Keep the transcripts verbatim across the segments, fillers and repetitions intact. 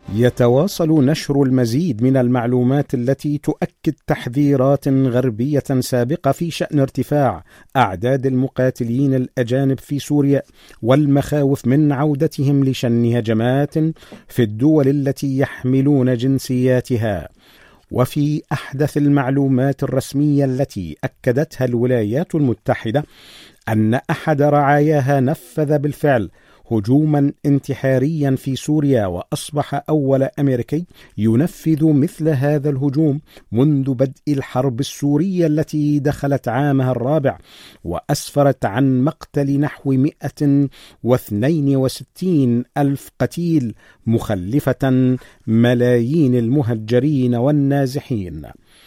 يتواصل نشر المزيد من المعلومات التي تؤكد تحذيرات غربية سابقة في شأن ارتفاع أعداد المقاتلين الأجانب في سوريا والمخاوف من عودتهم لشن هجمات في الدول التي يحملون جنسياتها. وفي أحدث المعلومات الرسمية التي أكدتها الولايات المتحدة أن أحد رعاياها نفذ بالفعل هجوما انتحاريا في سوريا، وأصبح أول أمريكي ينفذ مثل هذا الهجوم منذ بدء الحرب السورية التي دخلت عامها الرابع، وأسفرت عن مقتل نحو مئة واثنين وستين ألف قتيل، مخلفة ملايين المهجرين والنازحين.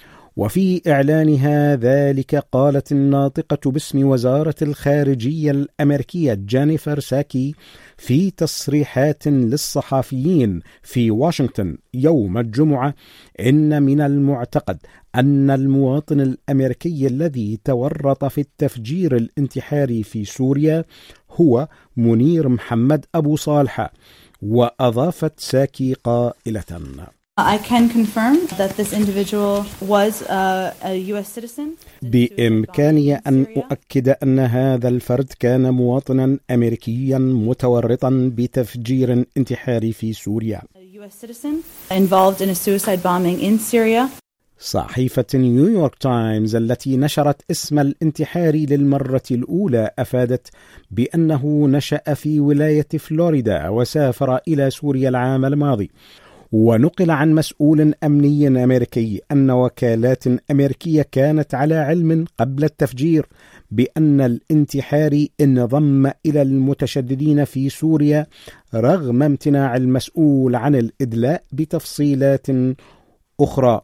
وفي إعلانها ذلك قالت الناطقة باسم وزارة الخارجية الأمريكية جينيفر ساكي في تصريحات للصحفيين في واشنطن يوم الجمعة إن من المعتقد أن المواطن الأمريكي الذي تورط في التفجير الانتحاري في سوريا هو منير محمد أبو صالحة. وأضافت ساكي قائلة: I can confirm that this individual was a, a U S citizen. بإمكاني أن أؤكد أن هذا الفرد كان مواطنا أمريكيا متورطا بتفجير انتحاري في سوريا. A U S citizen involved in a suicide bombing in Syria. صحيفة نيويورك تايمز التي نشرت اسم الانتحاري للمرة الأولى أفادت بأنه نشأ في ولاية فلوريدا وسافر إلى سوريا العام الماضي. ونقل عن مسؤول أمني أمريكي أن وكالات أمريكية كانت على علم قبل التفجير بأن الانتحاري انضم إلى المتشددين في سوريا رغم امتناع المسؤول عن الإدلاء بتفصيلات أخرى.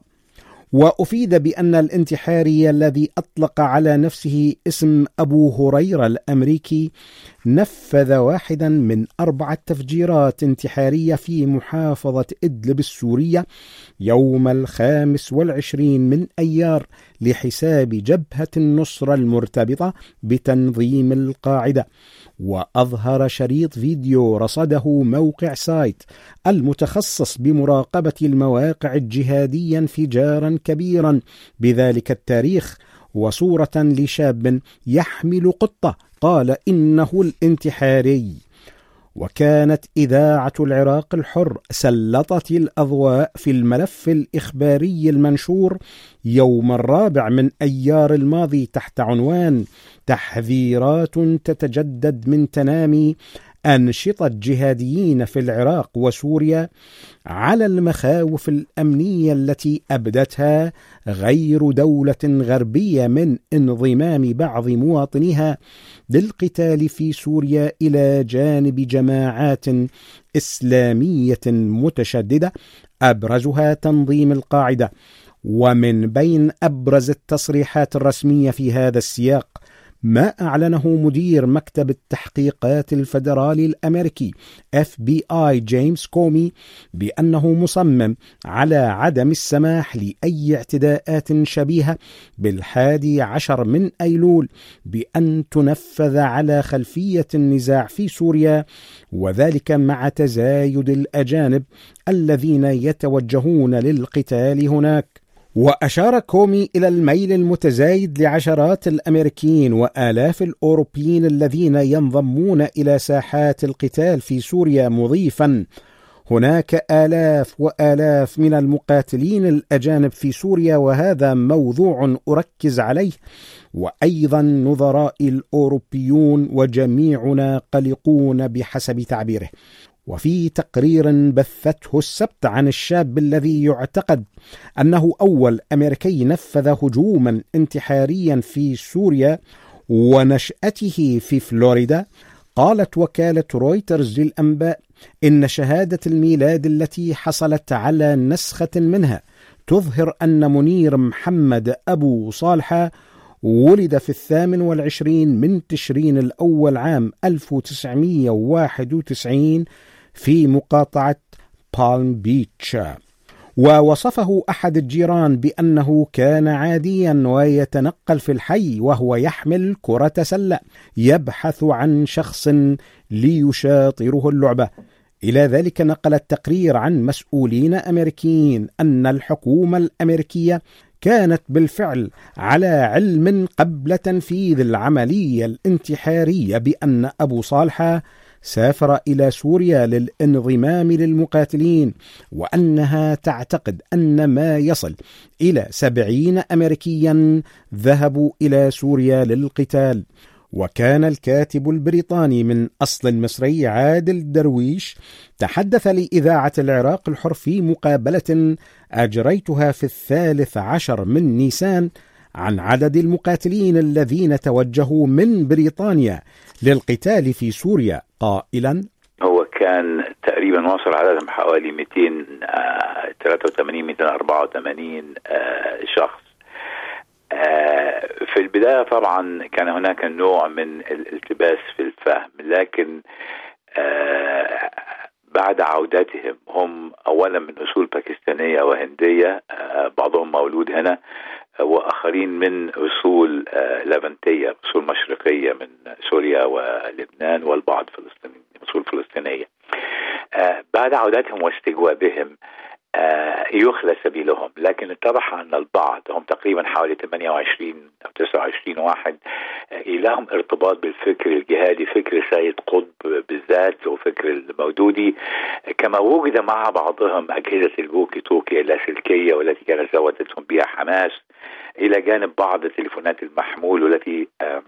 وأفيد بأن الانتحاري الذي أطلق على نفسه اسم أبو هريرة الأمريكي نفذ واحدا من أربعة تفجيرات انتحارية في محافظة إدلب السورية يوم الخامس والعشرين من أيار لحساب جبهة النصرة المرتبطة بتنظيم القاعدة. وأظهر شريط فيديو رصده موقع سايت المتخصص بمراقبة المواقع الجهادية انفجارا كبيرا بذلك التاريخ وصورة لشاب يحمل قطة قال إنه الانتحاري. وكانت إذاعة العراق الحر سلطت الأضواء في الملف الإخباري المنشور يوم الرابع من أيار الماضي تحت عنوان تحذيرات تتجدد من تنامي أنشطة جهاديين في العراق وسوريا على المخاوف الأمنية التي أبدتها غير دولة غربية من انضمام بعض مواطنيها للقتال في سوريا إلى جانب جماعات إسلامية متشددة أبرزها تنظيم القاعدة. ومن بين أبرز التصريحات الرسمية في هذا السياق ما أعلنه مدير مكتب التحقيقات الفيدرالي الأمريكي إف بي آي جيمس كومي بأنه مصمم على عدم السماح لأي اعتداءات شبيهة بالحادي عشر من أيلول بأن تنفذ على خلفية النزاع في سوريا، وذلك مع تزايد الأجانب الذين يتوجهون للقتال هناك. وأشار كومي إلى الميل المتزايد لعشرات الأمريكيين وآلاف الأوروبيين الذين ينضمون إلى ساحات القتال في سوريا، مضيفا: هناك آلاف وآلاف من المقاتلين الأجانب في سوريا، وهذا موضوع أركز عليه، وأيضا نظراء الأوروبيون وجميعنا قلقون بحسب تعبيره. وفي تقرير بثته السبت عن الشاب الذي يعتقد أنه أول أمريكي نفذ هجوما انتحاريا في سوريا ونشأته في فلوريدا، قالت وكالة رويترز للأنباء إن شهادة الميلاد التي حصلت على نسخة منها تظهر أن منير محمد أبو صالحة ولد في الثامن والعشرين من تشرين الأول عام ألف وتسعمائة وواحد وتسعين في مقاطعة بالم بيتش. ووصفه أحد الجيران بأنه كان عاديا ويتنقل في الحي وهو يحمل كرة سلة يبحث عن شخص ليشاطره اللعبة. إلى ذلك نقل التقرير عن مسؤولين أمريكيين أن الحكومة الأمريكية كانت بالفعل على علم قبل تنفيذ العملية الانتحارية بأن أبو صالحة سافر إلى سوريا للانضمام للمقاتلين، وأنها تعتقد أن ما يصل إلى سبعين أمريكيا ذهبوا إلى سوريا للقتال. وكان الكاتب البريطاني من أصل مصري عادل درويش تحدث لإذاعة العراق الحر في مقابلة أجريتها في الثالث عشر من نيسان عن عدد المقاتلين الذين توجهوا من بريطانيا للقتال في سوريا، قائلا: هو كان تقريبا وصل عددهم حوالي مئتين وثلاثة وثمانين مئتين وأربعة وثمانين شخص. في البداية طبعا كان هناك نوع من الالتباس في الفهم، لكن بعد عودتهم، هم أولا من أصول باكستانية وهندية، بعضهم مولود هنا، وآخرين من أصول ليفنتية، أصول مشرقية من سوريا ولبنان، والبعض فلسطيني أصول فلسطينية. بعد عودتهم واستجوابهم يخلى سبيلهم، لكن اتضح أن البعض، هم تقريبا حوالي ثمانية وعشرين أو تسعة وعشرين واحد، لهم ارتباط بالفكر الجهادي، فكر سيد قطب بالذات وفكر المودودي، كما وجد مع بعضهم أجهزة البوكي توكي اللاسلكية والتي كانت زودتهم بها حماس، إلى جانب بعض التليفونات المحمول والتي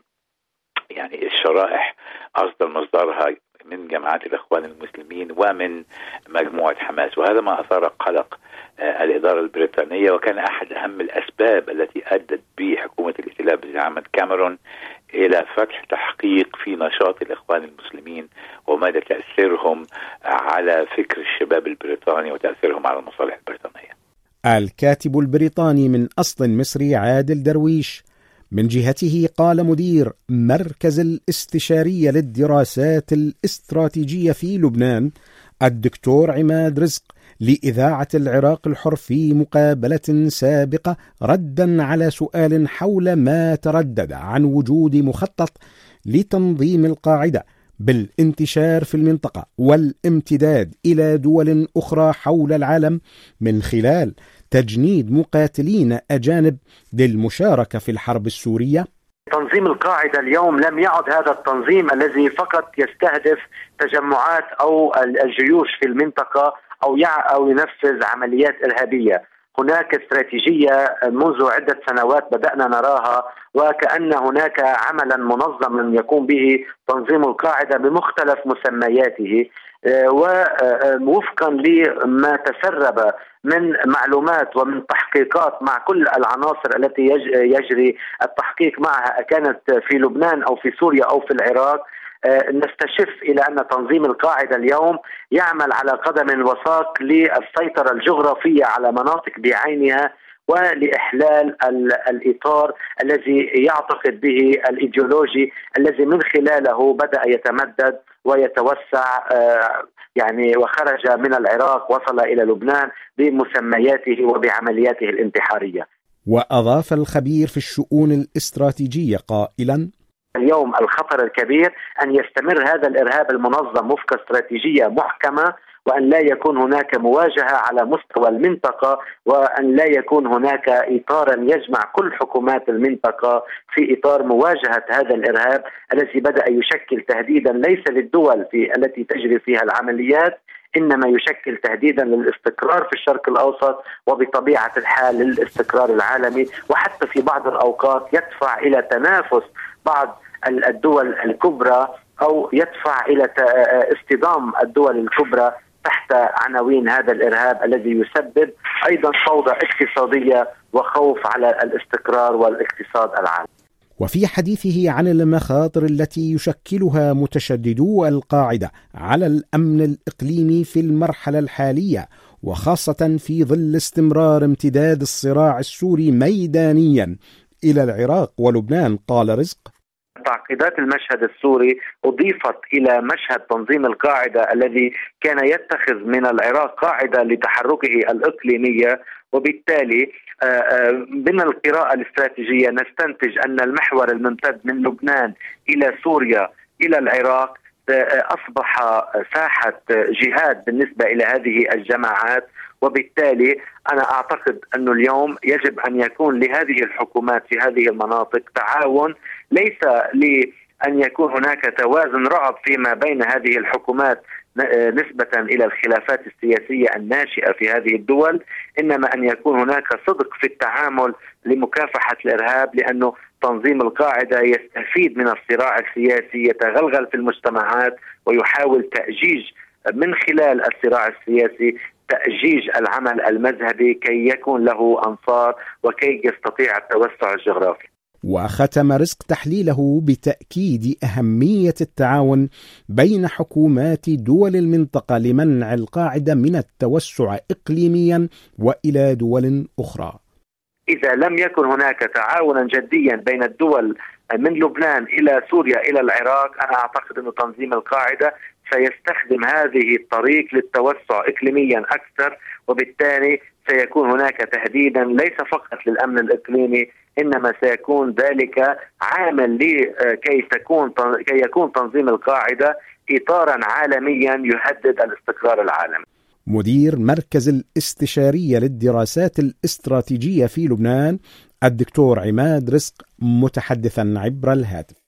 يعني الشرائح أصدر مصدرها من جماعات الإخوان المسلمين ومن مجموعة حماس. وهذا ما أثار قلق الإدارة البريطانية، وكان أحد أهم الأسباب التي أدت بحكومة الائتلاف بزعامة كاميرون إلى فتح تحقيق في نشاط الإخوان المسلمين ومدى تأثيرهم على فكر الشباب البريطاني وتأثيرهم على المصالح البريطانية. الكاتب البريطاني من أصل مصري عادل درويش من جهته قال مدير مركز الاستشارية للدراسات الاستراتيجية في لبنان الدكتور عماد رزق لإذاعة العراق الحر في مقابلة سابقة ردا على سؤال حول ما تردد عن وجود مخطط لتنظيم القاعدة بالانتشار في المنطقة والامتداد إلى دول أخرى حول العالم من خلال تجنيد مقاتلين أجانب للمشاركة في الحرب السورية. تنظيم القاعدة اليوم لم يعد هذا التنظيم الذي فقط يستهدف تجمعات أو الجيوش في المنطقة أو أو ينفذ عمليات إرهابية. هناك استراتيجية منذ عدة سنوات بدأنا نراها، وكأن هناك عملا منظما يقوم به تنظيم القاعدة بمختلف مسمياته، ووفقا لما تسرب من معلومات ومن تحقيقات مع كل العناصر التي يجري التحقيق معها، كانت في لبنان أو في سوريا أو في العراق، نستشف إلى أن تنظيم القاعدة اليوم يعمل على قدم وساق للسيطرة الجغرافية على مناطق بعينها ولإحلال الإطار الذي يعتقد به الإيديولوجي الذي من خلاله بدأ يتمدد ويتوسع، يعني وخرج من العراق وصل إلى لبنان بمسمياته وبعملياته الانتحارية. وأضاف الخبير في الشؤون الاستراتيجية قائلا: اليوم الخطر الكبير أن يستمر هذا الإرهاب المنظم وفق استراتيجية محكمة، وأن لا يكون هناك مواجهة على مستوى المنطقة، وأن لا يكون هناك إطارا يجمع كل حكومات المنطقة في إطار مواجهة هذا الإرهاب الذي بدأ يشكل تهديدا ليس للدول في التي تجري فيها العمليات، إنما يشكل تهديدا للاستقرار في الشرق الأوسط، وبطبيعة الحال للاستقرار العالمي، وحتى في بعض الأوقات يدفع إلى تنافس بعض الدول الكبرى أو يدفع إلى اصطدام الدول الكبرى تحت عناوين هذا الإرهاب الذي يسبب أيضا فوضى اقتصادية وخوف على الاستقرار والاقتصاد العالمي. وفي حديثه عن المخاطر التي يشكلها متشددو القاعدة على الأمن الإقليمي في المرحلة الحالية، وخاصة في ظل استمرار امتداد الصراع السوري ميدانيا إلى العراق ولبنان، قال رزق: تعقيدات المشهد السوري أضيفت إلى مشهد تنظيم القاعدة الذي كان يتخذ من العراق قاعدة لتحركه الإقليمية، وبالتالي من القراءة الاستراتيجية نستنتج أن المحور الممتد من لبنان إلى سوريا إلى العراق أصبح ساحة جهاد بالنسبة إلى هذه الجماعات. وبالتالي أنا أعتقد أن اليوم يجب أن يكون لهذه الحكومات في هذه المناطق تعاون، ليس لأن يكون هناك توازن رعب فيما بين هذه الحكومات نسبة إلى الخلافات السياسية الناشئة في هذه الدول، إنما أن يكون هناك صدق في التعامل لمكافحة الإرهاب، لأنه تنظيم القاعدة يستفيد من الصراع السياسي، يتغلغل في المجتمعات ويحاول تأجيج من خلال الصراع السياسي تأجيج العمل المذهبي كي يكون له أنصار وكي يستطيع التوسع الجغرافي. وختم رزق تحليله بتأكيد أهمية التعاون بين حكومات دول المنطقة لمنع القاعدة من التوسع إقليميا وإلى دول أخرى. إذا لم يكن هناك تعاونا جديا بين الدول من لبنان إلى سوريا إلى العراق، أنا أعتقد أن تنظيم القاعدة سيستخدم هذه الطريق للتوسع إقليميا أكثر، وبالتالي سيكون هناك تهديدا ليس فقط للأمن الإقليمي، إنما سيكون ذلك عامل لكي تكون كي يكون تنظيم القاعدة إطارا عالميا يهدد الاستقرار العالمي. مدير مركز الاستشارية للدراسات الاستراتيجية في لبنان الدكتور عماد رزق، متحدثا عبر الهاتف.